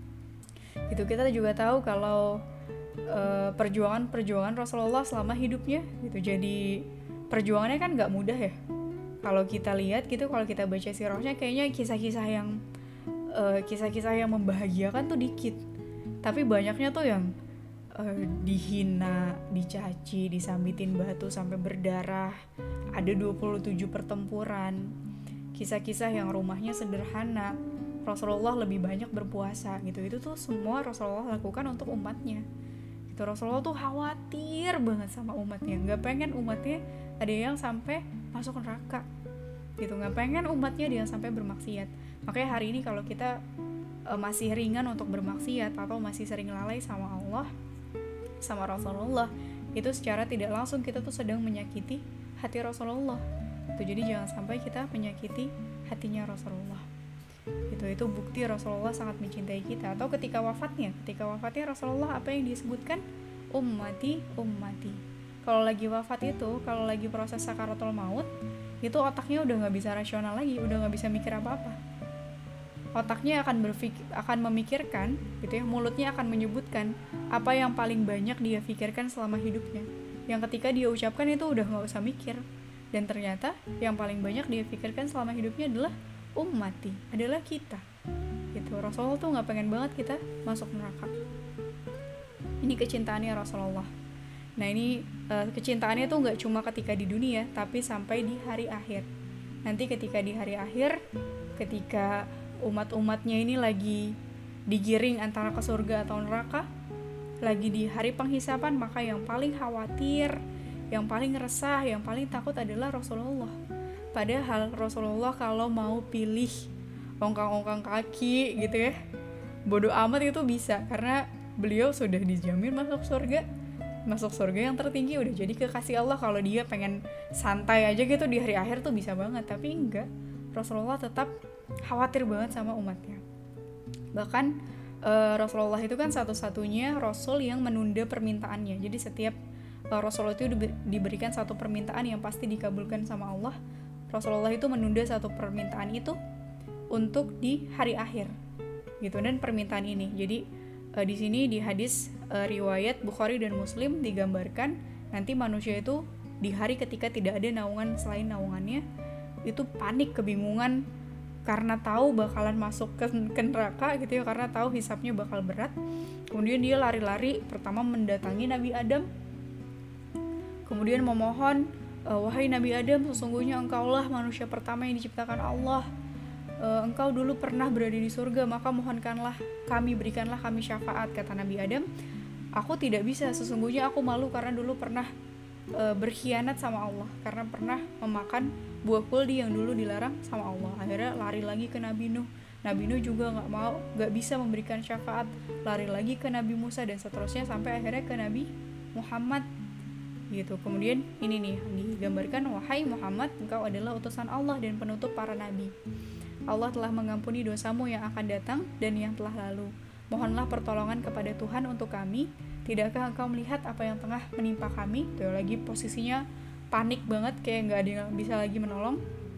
Speaker 1: gitu. Kita juga tahu kalau uh, perjuangan-perjuangan Rasulullah selama hidupnya gitu. Jadi perjuangannya kan gak mudah ya. Kalau kita lihat gitu, kalau kita baca sirahnya, kayaknya kisah-kisah yang Uh, kisah-kisah yang membahagiakan tuh dikit, tapi banyaknya tuh yang uh, dihina, dicaci, disambitin batu sampai berdarah. Ada dua puluh tujuh pertempuran, kisah-kisah yang rumahnya sederhana, Rasulullah lebih banyak berpuasa gitu. Itu tuh semua Rasulullah lakukan untuk umatnya gitu. Rasulullah tuh khawatir banget sama umatnya, gak pengen umatnya ada yang sampai masuk neraka gitu, gak pengen umatnya dia sampai bermaksiat. Makanya hari ini kalau kita uh, masih ringan untuk bermaksiat atau masih sering lalai sama Allah, sama Rasulullah, itu secara tidak langsung kita tuh sedang menyakiti hati Rasulullah. Itu jadi jangan sampai kita menyakiti hatinya Rasulullah. Itu itu bukti Rasulullah sangat mencintai kita. Atau ketika wafatnya, ketika wafatnya Rasulullah apa yang disebutkan? Ummati, ummati. Kalau lagi wafat itu, kalau lagi proses sakaratul maut, itu otaknya udah nggak bisa rasional lagi, udah nggak bisa mikir apa-apa. Otaknya akan berpikir, akan memikirkan gitu ya, mulutnya akan menyebutkan apa yang paling banyak dia pikirkan selama hidupnya, yang ketika dia ucapkan itu udah nggak usah mikir. Dan ternyata yang paling banyak dia pikirkan selama hidupnya adalah ummati, adalah kita gitu. Rasulullah tuh nggak pengen banget kita masuk neraka. Ini kecintaannya Rasulullah. Nah ini uh, kecintaannya tuh nggak cuma ketika di dunia, tapi sampai di hari akhir. Nanti ketika di hari akhir, ketika umat-umatnya ini lagi digiring antara ke surga atau neraka, lagi di hari penghisapan, maka yang paling khawatir, yang paling resah, yang paling takut adalah Rasulullah. Padahal Rasulullah kalau mau pilih ongkang-ongkang kaki gitu ya, bodoh amat itu bisa, karena beliau sudah dijamin masuk surga, masuk surga yang tertinggi, udah jadi kekasih Allah. Kalau dia pengen santai aja gitu di hari akhir tuh bisa banget, tapi enggak, Rasulullah tetap khawatir banget sama umatnya. Bahkan uh, Rasulullah itu kan satu-satunya Rasul yang menunda permintaannya. Jadi setiap uh, Rasulullah itu diberikan satu permintaan yang pasti dikabulkan sama Allah. Rasulullah itu menunda satu permintaan itu untuk di hari akhir gitu. Dan permintaan ini, jadi uh, di sini di hadis uh, riwayat Bukhari dan Muslim digambarkan nanti manusia itu di hari ketika tidak ada naungan selain naungannya, itu panik, kebingungan karena tahu bakalan masuk ke, ke neraka gitu ya, karena tahu hisabnya bakal berat. Kemudian dia lari-lari, pertama mendatangi Nabi Adam, kemudian memohon, e, wahai Nabi Adam, sesungguhnya engkaulah manusia pertama yang diciptakan Allah, e, engkau dulu pernah berada di surga, maka mohonkanlah kami, berikanlah kami syafaat. Kata Nabi Adam, aku tidak bisa, sesungguhnya aku malu karena dulu pernah e, berkhianat sama Allah, karena pernah memakan buah kuldi yang dulu dilarang sama Allah. Akhirnya lari lagi ke Nabi Nuh, Nabi Nuh juga nggak mau, nggak bisa memberikan syafaat, lari lagi ke Nabi Musa dan seterusnya sampai akhirnya ke Nabi Muhammad gitu. Kemudian ini nih digambarkan, wahai Muhammad, engkau adalah utusan Allah dan penutup para nabi. Allah telah mengampuni dosamu yang akan datang dan yang telah lalu. Mohonlah pertolongan kepada Tuhan untuk kami. Tidakkah engkau melihat apa yang tengah menimpa kami? Tuh lagi posisinya panik banget, kayak nggak ada yang bisa lagi menolong.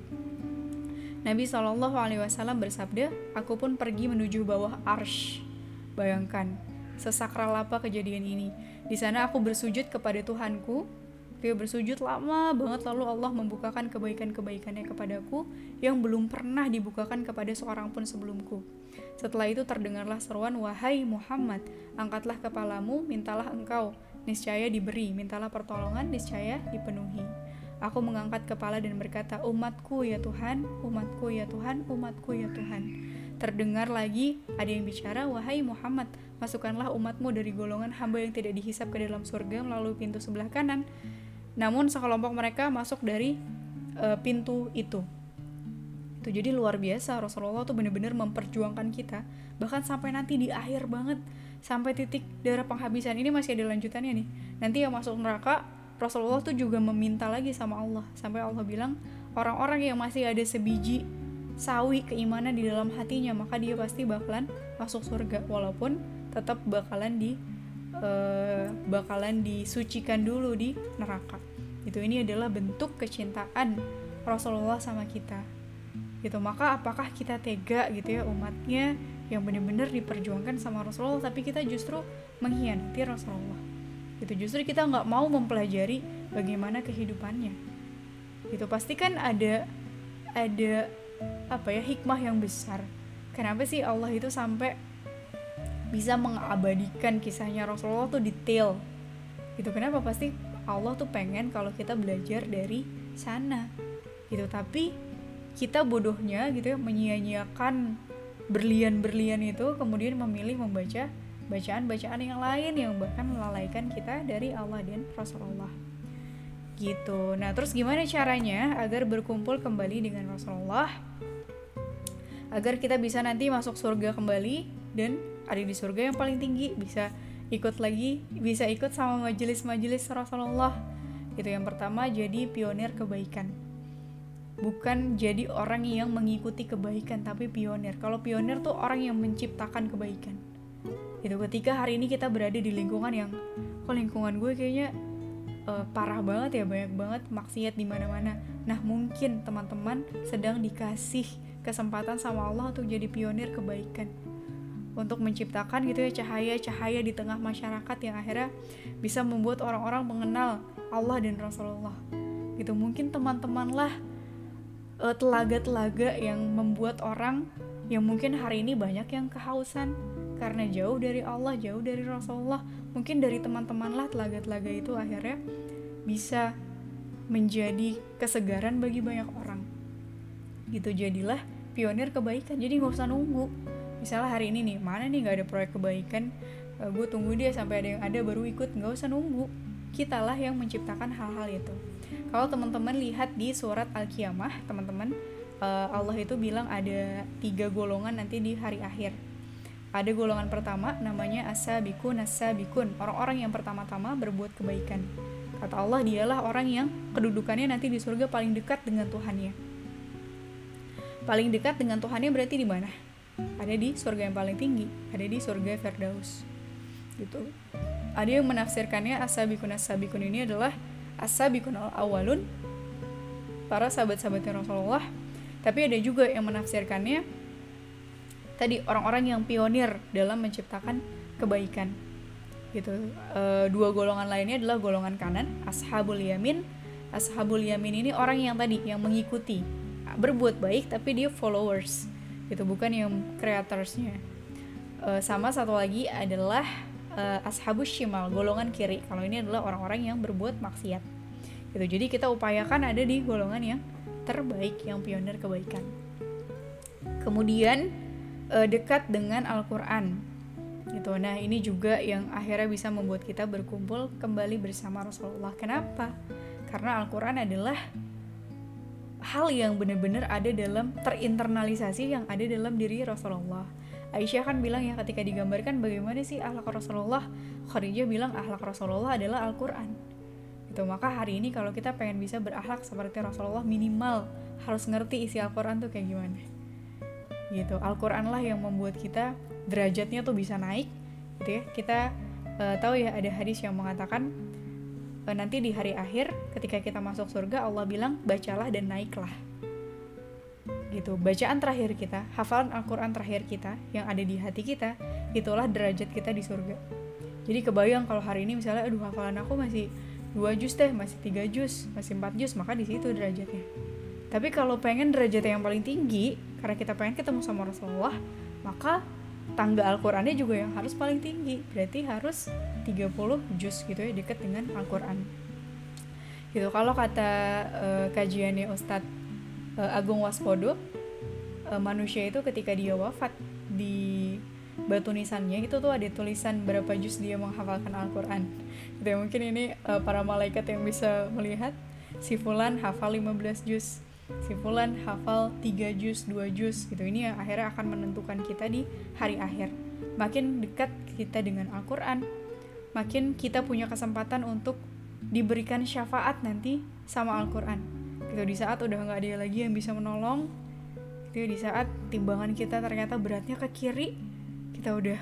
Speaker 1: Nabi shallallahu alaihi wasallam bersabda, aku pun pergi menuju bawah arsy. Bayangkan sesakral apa kejadian ini. Di sana aku bersujud kepada Tuhanku. Dia bersujud lama banget, lalu Allah membukakan kebaikan-kebaikannya kepadaku yang belum pernah dibukakan kepada seorang pun sebelumku. Setelah itu terdengarlah seruan, wahai Muhammad, angkatlah kepalamu, mintalah engkau, niscaya diberi, mintalah pertolongan, niscaya dipenuhi. Aku mengangkat kepala dan berkata, umatku ya Tuhan, umatku ya Tuhan, umatku ya Tuhan. Terdengar lagi ada yang bicara, wahai Muhammad, masukkanlah umatmu dari golongan hamba yang tidak dihisap ke dalam surga melalui pintu sebelah kanan. Namun sekelompok mereka masuk dari uh, pintu itu. Itu jadi luar biasa, Rasulullah tuh benar-benar memperjuangkan kita, bahkan sampai nanti di akhir banget, sampai titik darah penghabisan. Ini masih ada lanjutannya nih. Nanti yang masuk neraka, Rasulullah tuh juga meminta lagi sama Allah, sampai Allah bilang, orang-orang yang masih ada sebiji sawi keimanan di dalam hatinya, maka dia pasti bakalan masuk surga, walaupun tetap bakalan di uh, bakalan disucikan dulu di neraka. Itu ini adalah bentuk kecintaan Rasulullah sama kita. Gitu, maka apakah kita tega gitu ya, umatnya yang benar-benar diperjuangkan sama Rasulullah, tapi kita justru mengkhianati Rasulullah. Gitu, justru kita nggak mau mempelajari bagaimana kehidupannya. Gitu, pasti kan ada ada apa ya, hikmah yang besar. Kenapa sih Allah itu sampai bisa mengabadikan kisahnya Rasulullah tuh detail gitu? Kenapa? Pasti Allah tuh pengen kalau kita belajar dari sana gitu. Tapi kita bodohnya gitu ya, menyia-nyiakan berlian-berlian itu, kemudian memilih membaca bacaan-bacaan yang lain yang bahkan melalaikan kita dari Allah dan Rasulullah gitu. Nah, terus gimana caranya agar berkumpul kembali dengan Rasulullah, agar kita bisa nanti masuk surga kembali dan ada di surga yang paling tinggi, bisa ikut lagi, bisa ikut sama majelis-majelis Rasulullah gitu. Yang pertama, jadi pionir kebaikan, bukan jadi orang yang mengikuti kebaikan, tapi pionir. Kalau pionir tuh orang yang menciptakan kebaikan gitu. Ketika hari ini kita berada di lingkungan yang, kok lingkungan gue kayaknya Uh, parah banget ya, banyak banget maksiat di mana-mana. Nah, mungkin teman-teman sedang dikasih kesempatan sama Allah untuk jadi pionir kebaikan, untuk menciptakan gitu ya cahaya-cahaya di tengah masyarakat yang akhirnya bisa membuat orang-orang mengenal Allah dan Rasulullah. Gitu, mungkin teman-teman lah uh, telaga-telaga yang membuat orang yang mungkin hari ini banyak yang kehausan karena jauh dari Allah, jauh dari Rasulullah. Mungkin dari teman-teman lah telaga-telaga itu akhirnya bisa menjadi kesegaran bagi banyak orang gitu. Jadilah pionir kebaikan, jadi gak usah nunggu. Misalnya hari ini nih, mana nih gak ada proyek kebaikan, uh, gue tunggu dia sampai ada yang ada baru ikut. Gak usah nunggu, kitalah yang menciptakan hal-hal itu. Kalau teman-teman lihat di surat Al-Qiyamah, teman-teman, uh, Allah itu bilang ada tiga golongan nanti di hari akhir. Ada golongan pertama namanya as-sabiqun as-sabiqun, orang-orang yang pertama-tama berbuat kebaikan. Kata Allah, dialah orang yang kedudukannya nanti di surga paling dekat dengan Tuhannya. Paling dekat dengan Tuhannya berarti di mana? Ada di surga yang paling tinggi, ada di surga Firdaus. Gitu. Ada yang menafsirkannya as-sabiqun as-sabiqun ini adalah as-sabiqun al-awwalun, para sahabat-sahabatnya Rasulullah. Tapi ada juga yang menafsirkannya tadi orang-orang yang pionir dalam menciptakan kebaikan gitu. E, dua golongan lainnya adalah golongan kanan, ashabul yamin, Ashabul yamin ini orang yang tadi yang mengikuti, berbuat baik tapi dia followers gitu, bukan yang creatorsnya. E, sama satu lagi adalah e, ashabus shimal, golongan kiri. Kalau ini adalah orang-orang yang berbuat maksiat gitu. Jadi kita upayakan ada di golongan yang terbaik, yang pionir kebaikan. Kemudian e, dekat dengan Al-Quran gitu. Nah ini juga yang akhirnya bisa membuat kita berkumpul kembali bersama Rasulullah. Kenapa? Karena Al-Quran adalah hal yang benar-benar ada dalam, terinternalisasi yang ada dalam diri Rasulullah. Aisyah kan bilang ya, ketika digambarkan bagaimana sih akhlak Rasulullah, Khadijah bilang akhlak Rasulullah adalah Al-Quran gitu. Maka hari ini kalau kita pengen bisa berakhlak seperti Rasulullah, minimal harus ngerti isi Al-Quran tuh kayak gimana gitu. Al-Quran lah yang membuat kita derajatnya tuh bisa naik gitu ya. Kita uh, tahu ya, ada hadis yang mengatakan nanti di hari akhir ketika kita masuk surga, Allah bilang bacalah dan naiklah gitu. Bacaan terakhir kita, hafalan Al-Quran terakhir kita yang ada di hati kita, itulah derajat kita di surga. Jadi kebayang kalau hari ini misalnya, aduh hafalan aku masih dua juz deh, masih tiga juz, masih empat juz, maka di situ derajatnya. Tapi kalau pengen derajatnya yang paling tinggi, karena kita pengen ketemu sama Rasulullah, maka tangga Al-Qurannya juga yang harus paling tinggi, berarti harus tiga puluh juz gitu ya, dekat dengan Al-Quran gitu. Kalau kata uh, kajiannya Ustadz uh, Agung Waspodo, uh, manusia itu ketika dia wafat, di batu nisannya itu tuh ada tulisan berapa juz dia menghafalkan Al-Quran gitu ya. Mungkin ini uh, para malaikat yang bisa melihat, si fulan hafal lima belas juz, si fulan hafal tiga juz, dua juz gitu. Ini yang akhirnya akan menentukan kita di hari akhir. Makin dekat kita dengan Al-Quran, makin kita punya kesempatan untuk diberikan syafaat nanti sama Al-Quran gitu. Di saat udah gak ada lagi yang bisa menolong gitu, di saat timbangan kita ternyata beratnya ke kiri, kita udah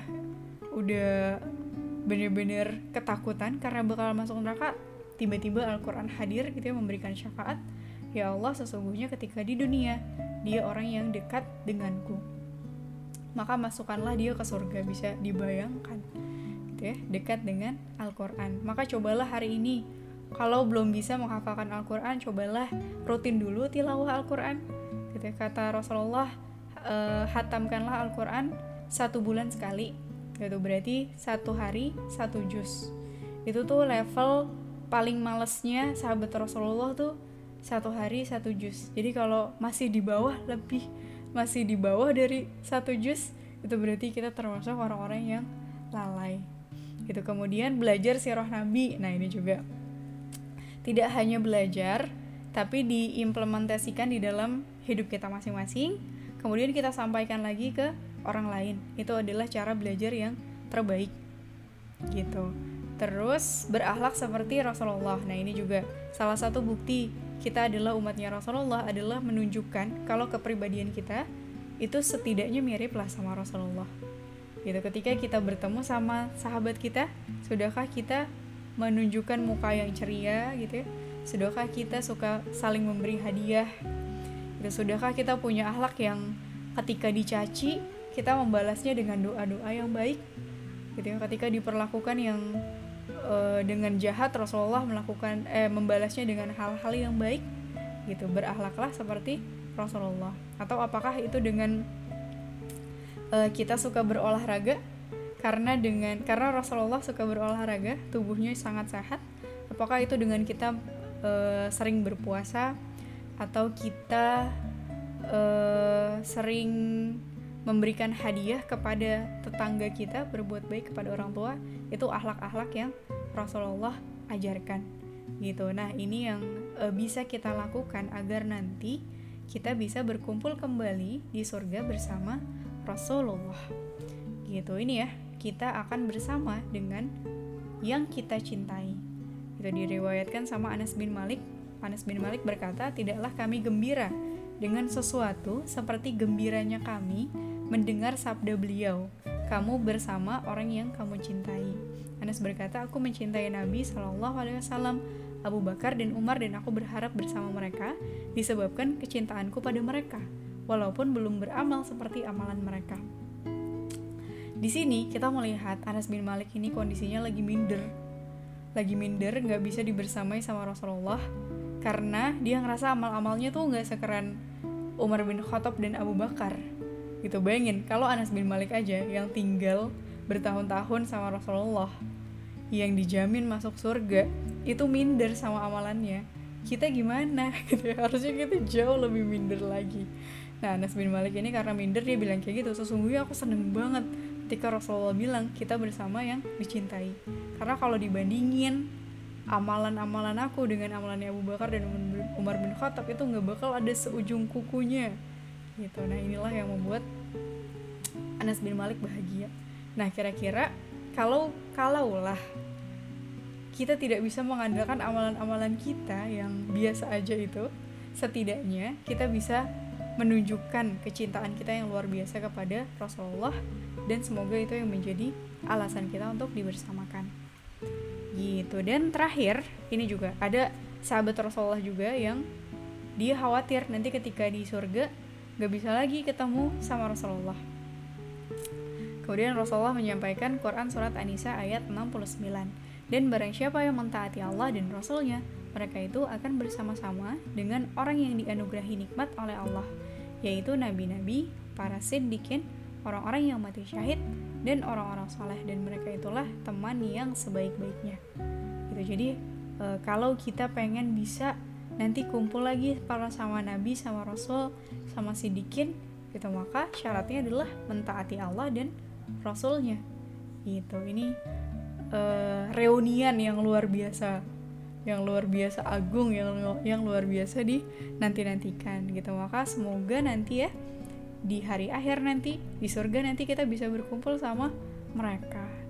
Speaker 1: udah bener-bener ketakutan karena bakal masuk neraka, tiba-tiba Al-Quran hadir gitu ya, memberikan syafaat. Ya Allah, sesungguhnya ketika di dunia dia orang yang dekat denganku, maka masukkanlah dia ke surga. Bisa dibayangkan gitu ya, dekat dengan Al-Quran. Maka cobalah hari ini, kalau belum bisa menghafalkan Al-Quran, cobalah rutin dulu tilawah Al-Quran gitu ya. Kata Rasulullah, e, hatamkanlah Al-Quran satu bulan sekali gitu. Berarti satu hari satu juz. Itu tuh level paling malesnya sahabat Rasulullah tuh satu hari satu juz. Jadi kalau masih di bawah lebih masih di bawah dari satu juz, itu berarti kita termasuk orang-orang yang lalai gitu. Kemudian belajar sirah Nabi. Nah ini juga tidak hanya belajar, tapi diimplementasikan di dalam hidup kita masing-masing. Kemudian kita sampaikan lagi ke orang lain. Itu adalah cara belajar yang terbaik gitu. Terus berakhlak seperti Rasulullah. Nah ini juga salah satu bukti kita adalah umatnya Rasulullah, adalah menunjukkan kalau kepribadian kita itu setidaknya miriplah sama Rasulullah gitu. Ketika kita bertemu sama sahabat kita, sudahkah kita menunjukkan muka yang ceria gitu ya? Sudahkah kita suka saling memberi hadiah gitu? Sudahkah kita punya akhlak yang ketika dicaci kita membalasnya dengan doa-doa yang baik gitu ya? Ketika diperlakukan yang uh, dengan jahat, Rasulullah melakukan eh membalasnya dengan hal-hal yang baik gitu. Berakhlaklah seperti Rasulullah. Atau apakah itu dengan uh, kita suka berolahraga, karena dengan karena Rasulullah suka berolahraga, tubuhnya sangat sehat. Apakah itu dengan kita uh, sering berpuasa, atau kita uh, sering memberikan hadiah kepada tetangga kita, berbuat baik kepada orang tua, itu akhlak-akhlak yang Rasulullah ajarkan gitu. Nah ini yang e, bisa kita lakukan agar nanti kita bisa berkumpul kembali di surga bersama Rasulullah gitu. Ini ya, kita akan bersama dengan yang kita cintai. Itu diriwayatkan sama Anas bin Malik. Anas bin Malik berkata, tidaklah kami gembira dengan sesuatu seperti gembiranya kami mendengar sabda beliau, kamu bersama orang yang kamu cintai. Anas berkata, aku mencintai Nabi shallallahu alaihi wasallam, Abu Bakar dan Umar, dan aku berharap bersama mereka disebabkan kecintaanku pada mereka, walaupun belum beramal seperti amalan mereka. Di sini kita melihat Anas bin Malik ini kondisinya lagi minder, lagi minder, nggak bisa dibersamai sama Rasulullah karena dia ngerasa amal-amalnya tuh nggak sekeren Umar bin Khattab dan Abu Bakar gitu. Bayangin kalau Anas bin Malik aja yang tinggal bertahun-tahun sama Rasulullah, yang dijamin masuk surga, itu minder sama amalannya, kita gimana gitu ya, harusnya kita jauh lebih minder lagi. Nah, Anas bin Malik ini karena minder dia bilang kayak gitu, sesungguhnya aku seneng banget ketika Rasulullah bilang kita bersama yang dicintai, karena kalau dibandingin amalan-amalan aku dengan amalannya Abu Bakar dan Umar bin Khattab itu gak bakal ada seujung kukunya gitu. Nah, inilah yang membuat Anas bin Malik bahagia. Nah, kira-kira kalau kalaulah kita tidak bisa mengandalkan amalan-amalan kita yang biasa aja itu, setidaknya kita bisa menunjukkan kecintaan kita yang luar biasa kepada Rasulullah, dan semoga itu yang menjadi alasan kita untuk dibersamakan gitu. Dan terakhir, ini juga ada sahabat Rasulullah juga yang dia khawatir nanti ketika di surga gak bisa lagi ketemu sama Rasulullah. Kemudian Rasulullah menyampaikan Quran surat An-Nisa ayat enam puluh sembilan, dan barang siapa yang mentaati Allah dan Rasulnya, mereka itu akan bersama-sama dengan orang yang dianugerahi nikmat oleh Allah, yaitu nabi-nabi, para siddiqin, orang-orang yang mati syahid, dan orang-orang saleh, dan mereka itulah teman yang sebaik-baiknya gitu. Jadi e, kalau kita pengen bisa nanti kumpul lagi para sama nabi, sama rasul, sama siddiqin gitu, maka syaratnya adalah mentaati Allah dan Rasulnya gitu. Ini uh, reunian yang luar biasa, yang luar biasa agung, yang yang luar biasa di nanti-nantikan gitu. Maka semoga nanti ya di hari akhir nanti di surga nanti kita bisa berkumpul sama mereka